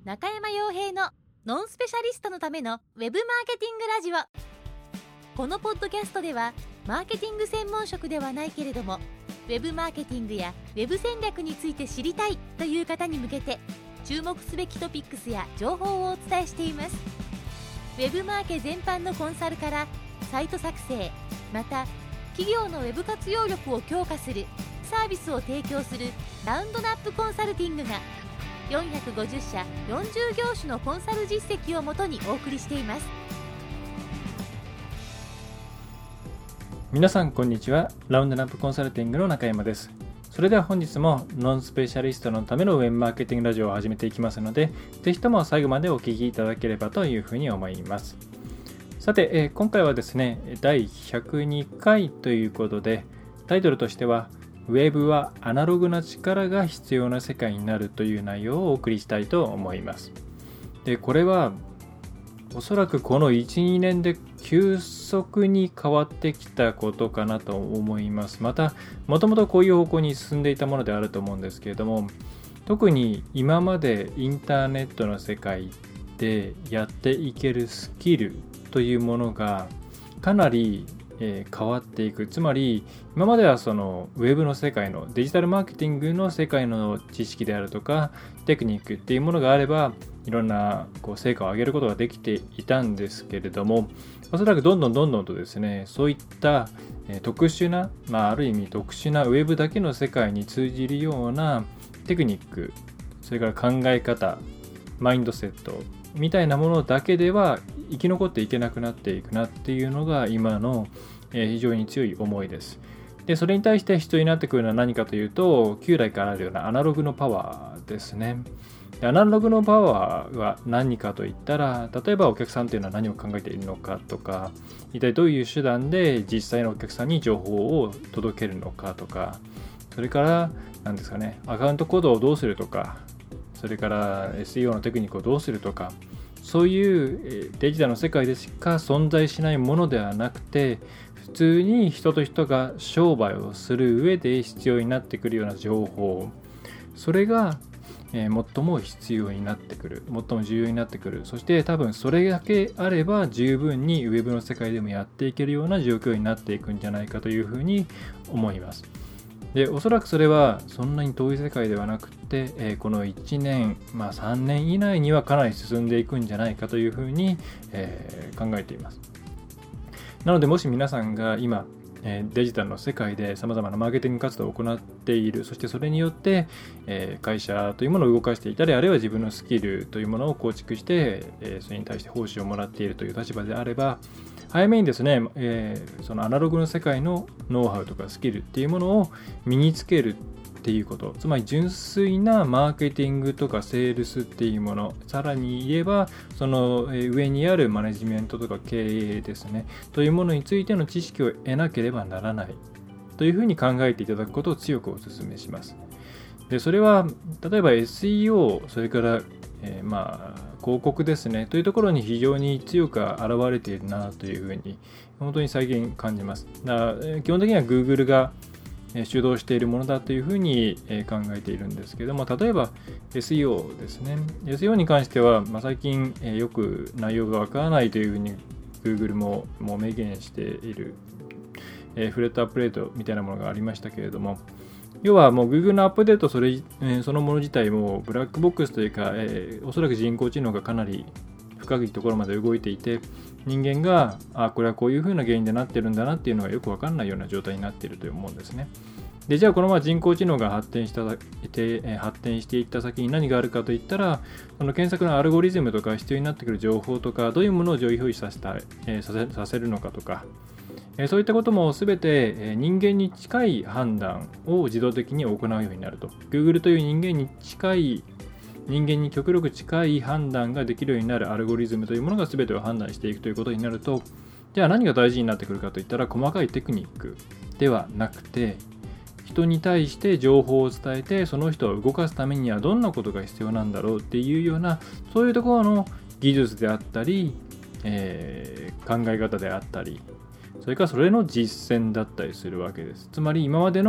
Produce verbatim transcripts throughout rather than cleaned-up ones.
中山洋平のノンスペシャリストのためのウェブマーケティングラジオ。このポッドキャストではマーケティング専門職ではないけれどもウェブマーケティングやウェブ戦略について知りたいという方に向けて注目すべきトピックスや情報をお伝えしています。ウェブマーケ全般のコンサルからサイト作成、また企業のウェブ活用力を強化するサービスを提供するラウンドナップコンサルティングがよんひゃくごじゅっしゃよんじゅうぎょうしゅのコンサル実績をもとにお送りしています。 皆さんこんにちは。ラウンドナップコンサルティングの中山です。それでは本日もノンスペシャリストのためのウェブマーケティングラジオを始めていきますので、ぜひとも最後までお聞きいただければというふうに思います。さて、えー、今回はですねだいひゃくにかいということで、タイトルとしてはウェブはアナログな力が必要な世界になるという内容をお送りしたいと思います。で、これはおそらくこのいち、にねんで急速に変わってきたことかなと思います。また、もともとこういう方向に進んでいたものであると思うんですけれども、特に今までインターネットの世界でやっていけるスキルというものがかなりえー、変わっていく。つまり今まではそのウェブの世界のデジタルマーケティングの世界の知識であるとかテクニックっていうものがあればいろんなこう成果を上げることができていたんですけれども、おそらくどんどんどんどんとですねそういった、えー、特殊な、まあ、ある意味特殊なウェブだけの世界に通じるようなテクニック、それから考え方、マインドセットみたいなものだけでは生き残っていけなくなっていくなっていうのが今の非常に強い思いです。で、それに対して必要になってくるのは何かというと、旧来からあるようなアナログのパワーですね。アナログのパワーは何かといったら、例えばお客さんというのは何を考えているのかとか、一体どういう手段で実際のお客さんに情報を届けるのかとか、それから何ですかね、アカウントコードをどうするとか、それから エスイーオー のテクニックをどうするとか、そういうデジタルの世界でしか存在しないものではなくて、普通に人と人が商売をする上で必要になってくるような情報、それが最も必要になってくる、最も重要になってくる。そして多分それだけあれば十分にウェブの世界でもやっていけるような状況になっていくんじゃないかというふうに思います。で、おそらくそれはそんなに遠い世界ではなくて、えー、このいちねん、まあ、さんねん以内にはかなり進んでいくんじゃないかというふうに、えー、考えています。なので、もし皆さんが今、えー、デジタルの世界で様々なマーケティング活動を行っている、そしてそれによって、えー、会社というものを動かしていたり、あるいは自分のスキルというものを構築して、えー、それに対して報酬をもらっているという立場であれば、早めにですね、えー、そのアナログの世界のノウハウとかスキルっていうものを身につけるっていうこと、つまり純粋なマーケティングとかセールスっていうもの、さらに言えばその上にあるマネジメントとか経営ですねというものについての知識を得なければならないというふうに考えていただくことを強くお勧めします。で、それは例えば エスイーオー、それからえー、まあ広告ですねというところに非常に強く現れているなというふうに本当に最近感じます。だから、えー、基本的には Google が主導しているものだというふうに考えているんですけども、例えば エスイーオー ですね。エスイーオー に関しては、まあ、最近よく内容がわからないというふうに Google ももう明言している、えー、フレットアップデートみたいなものがありましたけれども、要はもう Google のアップデートそれ、えー、そのもの自体もブラックボックスというか、えー、おそらく人工知能がかなり深いところまで動いていて、人間があこれはこういう風な原因でなってるんだなっていうのがよく分かんないような状態になっていると思うんですね。で、じゃあこのまま人工知能が発展したて発展していった先に何があるかといったら、その検索のアルゴリズムとか必要になってくる情報とか、どういうものを上位表示させた、えー、させ、させるのかとか、そういったこともすべて人間に近い判断を自動的に行うようになると。Google という人間に近い、人間に極力近い判断ができるようになるアルゴリズムというものが全てを判断していくということになると、じゃあ何が大事になってくるかといったら、細かいテクニックではなくて、人に対して情報を伝えて、その人を動かすためにはどんなことが必要なんだろうっていうような、そういうところの技術であったり、えー、考え方であったり、それからそれの実践だったりするわけです。つまり今までの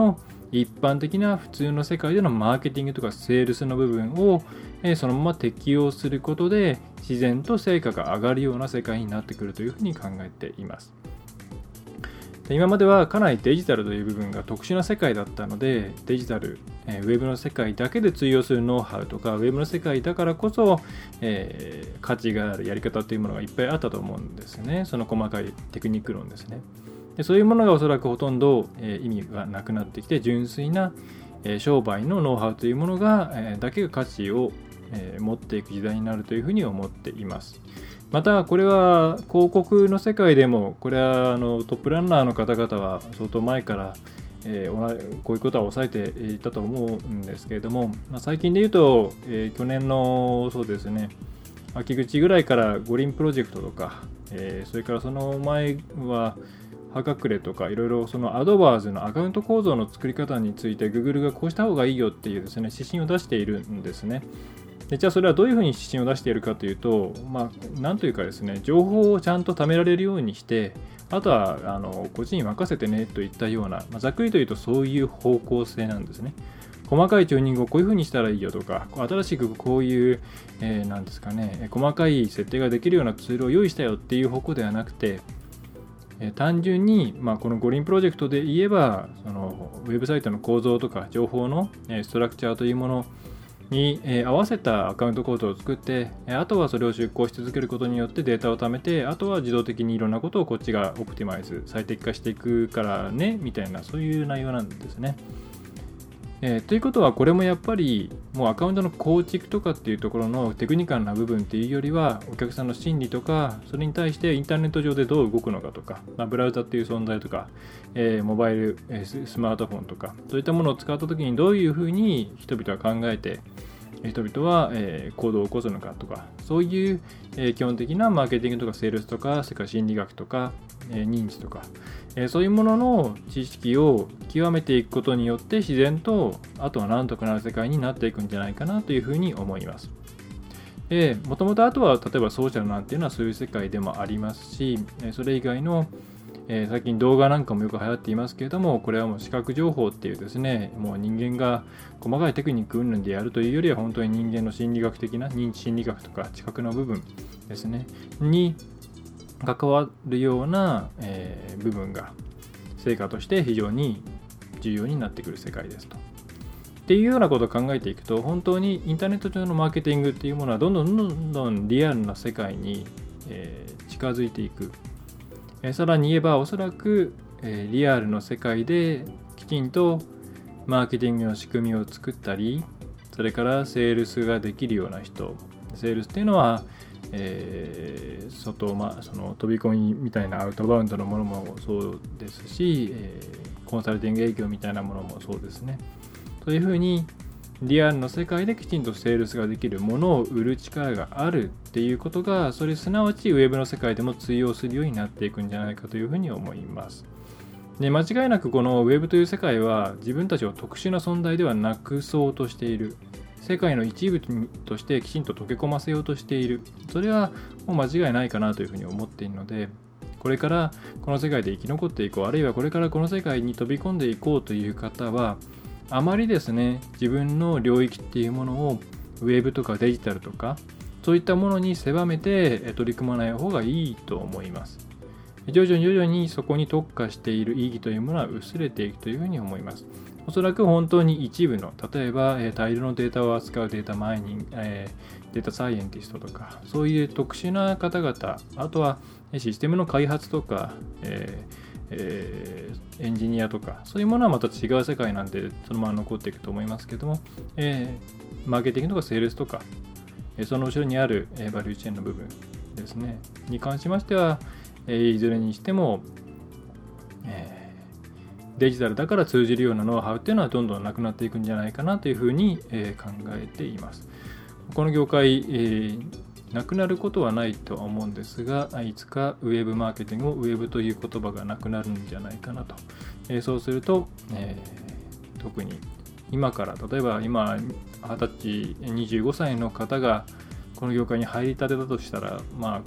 一般的な普通の世界でのマーケティングとかセールスの部分をそのまま適用することで自然と成果が上がるような世界になってくるというふうに考えています。今まではかなりデジタルという部分が特殊な世界だったので、デジタル、えー、ウェブの世界だけで通用するノウハウとか、ウェブの世界だからこそ、えー、価値があるやり方というものがいっぱいあったと思うんですね。その細かいテクニック論ですね。でそういうものがおそらくほとんど、えー、意味がなくなってきて、純粋な、えー、商売のノウハウというものが、えー、だけが価値を、えー、持っていく時代になるというふうに思っています。またこれは広告の世界でも、これはあのトップランナーの方々は相当前から、えー、こういうことは抑えていたと思うんですけれども、まあ、最近で言うと、えー、去年のそうですね秋口ぐらいから五輪プロジェクトとか、えー、それからその前はハカクレとかいろいろそのアドバーズのアカウント構造の作り方について Google がこうした方がいいよっていうですね指針を出しているんですね。でじゃあそれはどういうふうに指針を出しているかというと、まあ、なんというかですね、情報をちゃんと貯められるようにして、あとはあのこっちに任せてねといったような、まあ、ざっくりと言うとそういう方向性なんですね。細かいチューニングをこういうふうにしたらいいよとか、新しくこういう、えー、なんですかね、細かい設定ができるようなツールを用意したよっていう方向ではなくて、えー、単純に、まあ、この五輪プロジェクトで言えば、そのウェブサイトの構造とか情報の、えー、ストラクチャーというものに、えー、合わせたアカウントコードを作って、えー、あとはそれを出稿し続けることによってデータを貯めて、あとは自動的にいろんなことをこっちがオプティマイズ、最適化していくからね、みたいな、そういう内容なんですね。えー、ということは、これもやっぱりもうアカウントの構築とかっていうところのテクニカルな部分っていうよりは、お客さんの心理とか、それに対してインターネット上でどう動くのかとか、まあ、ブラウザっていう存在とか、えー、モバイル、えー、スマートフォンとか、そういったものを使ったときにどういうふうに人々は考えて、人々は、えー、行動を起こすのかとか、そういう、えー、基本的なマーケティングとかセールスとか、それから心理学とか、えー、認知とか、えー、そういうものの知識を極めていくことによって自然とあとはなんとかなる世界になっていくんじゃないかなというふうに思います。もともとあとは例えばソーシャルなんていうのはそういう世界でもありますし、それ以外のえー、最近動画なんかもよく流行っていますけれども、これはもう視覚情報っていうですね、もう人間が細かいテクニック云々でやるというよりは、本当に人間の心理学的な認知心理学とか知覚の部分ですねに関わるような、えー、部分が成果として非常に重要になってくる世界ですと。っていうようなことを考えていくと、本当にインターネット上のマーケティングっていうものはどんどんどんどんリアルな世界に、えー、近づいていく。えー、さらに言えばおそらく、えー、リアルの世界できちんとマーケティングの仕組みを作ったり、それからセールスができるような人、セールスっていうのは、えー、外、まあ、その飛び込みみたいなアウトバウンドのものもそうですし、えー、コンサルティング営業みたいなものもそうですね。そういうふうにリアルの世界できちんとセールスができるものを売る力があるっていうことが、それすなわちウェブの世界でも通用するようになっていくんじゃないかというふうに思います。で、間違いなくこのウェブという世界は自分たちを特殊な存在ではなくそうとしている。世界の一部としてきちんと溶け込ませようとしている。それはもう間違いないかなというふうに思っているので、これからこの世界で生き残っていこう、あるいはこれからこの世界に飛び込んでいこうという方は、あまりですね、自分の領域っていうものをウェブとかデジタルとかそういったものに狭めて取り組まない方がいいと思います。徐々に徐々にそこに特化している意義というものは薄れていくというふうに思います。おそらく本当に一部の、例えば大量のデータを扱うデータマイニング、えー、データサイエンティストとか、そういう特殊な方々、あとはシステムの開発とか、えーえー、エンジニアとか、そういうものはまた違う世界なんでそのまま残っていくと思いますけども、えー、マーケティングとかセールスとか、その後ろにあるバリューチェーンの部分ですねに関しましては、いずれにしても、えー、デジタルだから通じるようなノウハウっていうのはどんどんなくなっていくんじゃないかなというふうに、えー、考えています。この業界、えーなくなることはないとは思うんですが、いつかウェブマーケティングをウェブという言葉がなくなるんじゃないかなと。えー、そうすると、えー、特に今から、例えば今はたち、にじゅうごさいの方がこの業界に入りたてだとしたら、まあ、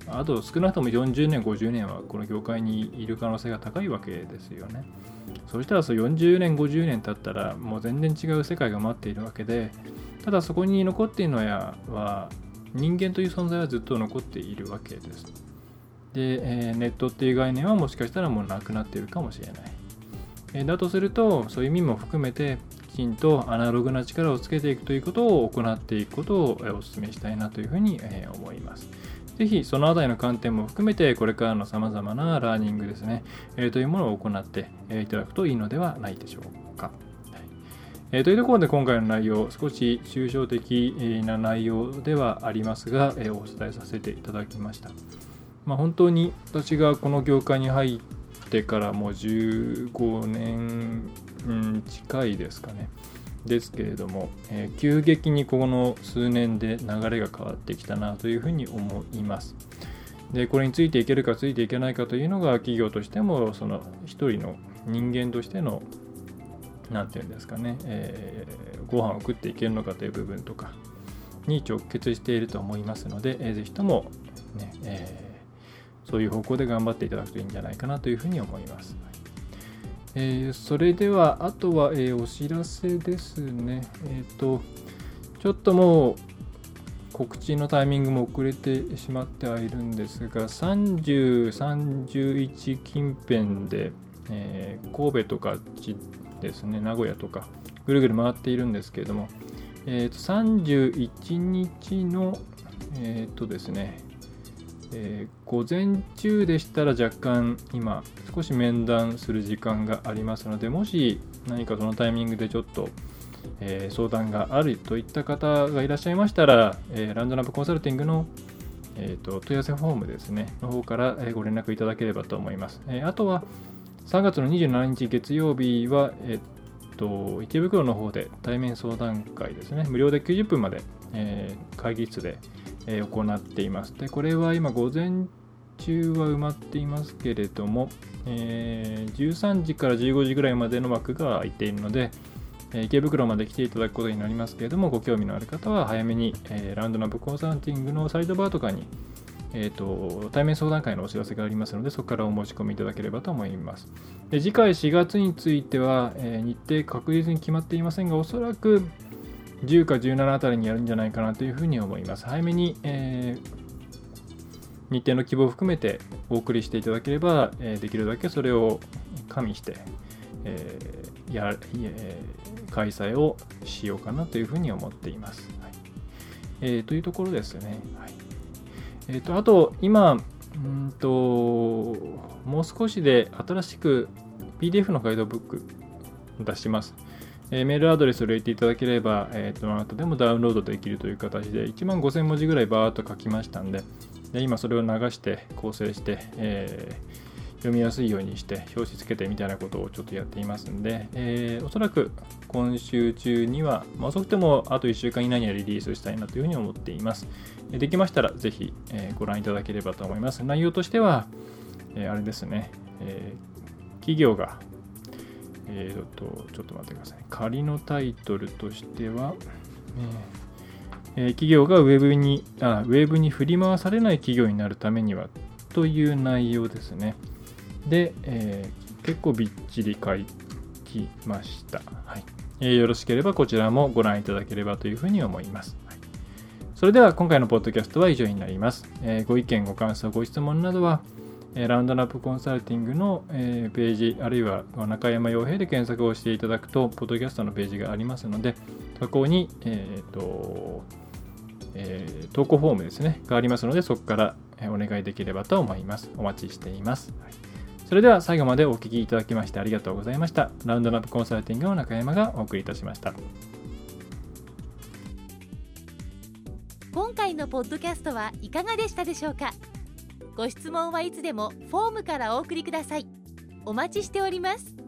あと少なくともよんじゅうねんごじゅうねんはこの業界にいる可能性が高いわけですよね。そしたらそうよんじゅうねんごじゅうねん経ったらもう全然違う世界が待っているわけで、ただそこに残っているのやは人間という存在はずっと残っているわけです。で、えー、ネットっていう概念はもしかしたらもうなくなっているかもしれない。えー、だとするとそういう意味も含めてきちんとアナログな力をつけていくということを行っていくことをお勧めしたいなというふうに思います。ぜひそのあたりの観点も含めてこれからのさまざまなラーニングですね、えー、というものを行っていただくといいのではないでしょうか。はいえー、というところで今回の内容少し抽象的な内容ではありますが、えー、お伝えさせていただきました。まあ、本当に私がこの業界に入ってからもうじゅうごねん、うん、近いですかね。ですけれども、えー、急激にこの数年で流れが変わってきたなというふうに思います。で、これについていけるかついていけないかというのが企業としてもその一人の人間としてのなんていうんですかね、えー、ご飯を食っていけるのかという部分とかに直結していると思いますので、えー、ぜひとも、ねえー、そういう方向で頑張っていただくといいんじゃないかなというふうに思います。えー、それではあとは、えー、お知らせですね。えっとちょっともう告知のタイミングも遅れてしまってはいるんですが、さんじゅう、さんじゅういち近辺で、えー、神戸とかですね、名古屋とかぐるぐる回っているんですけれども、えー、とさんじゅういちにちのえっ、ー、とですねえー、午前中でしたら若干今少し面談する時間がありますので、もし何かそのタイミングでちょっと、えー、相談があるといった方がいらっしゃいましたら、えー、ラウンドナップコンサルティングの、えー、と問い合わせフォームですねの方からご連絡いただければと思います。えー、あとはさんがつのにじゅうしちにち月曜日は、えー、と池袋の方で対面相談会ですね、無料できゅうじゅっぷんまで、えー、会議室でえー、行っています。で、これは今午前中は埋まっていますけれども、えー、じゅうさんじからじゅうごじぐらいまでの枠が空いているので、えー、池袋まで来ていただくことになりますけれども、ご興味のある方は早めに、えー、ラウンドナップコンサルティングのサイドバーとかに、えー、と対面相談会のお知らせがありますので、そこからお申し込みいただければと思います。で、次回しがつについては、えー、日程確実に決まっていませんが、おそらくじゅうかじゅうななあたりにやるんじゃないかなというふうに思います。早めに、えー、日程の希望を含めてお送りしていただければ、えー、できるだけそれを加味して、えーやえー、開催をしようかなというふうに思っています。はいえー、というところですね。はいえー、とあと、今うんと、もう少しで新しく ピーディーエフ のガイドブックを出します。えー、メールアドレスを入れていただければ、えー、とあなたでもダウンロードできるという形でいちまんごせんもじぐらいバーっと書きましたんで、で今それを流して構成して、えー、読みやすいようにして表紙つけてみたいなことをちょっとやっていますんで、えー、おそらく今週中には、まあ、遅くてもあといっしゅうかん以内にはリリースしたいなというふうに思っています。できましたらぜひ、えー、ご覧いただければと思います。内容としては、えー、あれですね、えー、企業がえー、とちょっと待ってください。仮のタイトルとしては、えー、企業がウェブにあ、ウェブに振り回されない企業になるためにはという内容ですね。で、えー、結構びっちり書きました。はいえー。よろしければこちらもご覧いただければというふうに思います。はい、それでは今回のポッドキャストは以上になります。えー、ご意見、ご感想、ご質問などはラウンドナップコンサルティングのページ、あるいは中山洋平で検索をしていただくと、ポッドキャストのページがありますので、そこに、えーとえー、投稿フォームですね、がありますので、そこからお願いできればと思います。お待ちしています。はい、それでは最後までお聞きいただきましてありがとうございました。ラウンドナップコンサルティングの中山がお送りいたしました。 今回のポッドキャストはいかがでしたでしょうか。ご質問はいつでもフォームからお送りください。お待ちしております。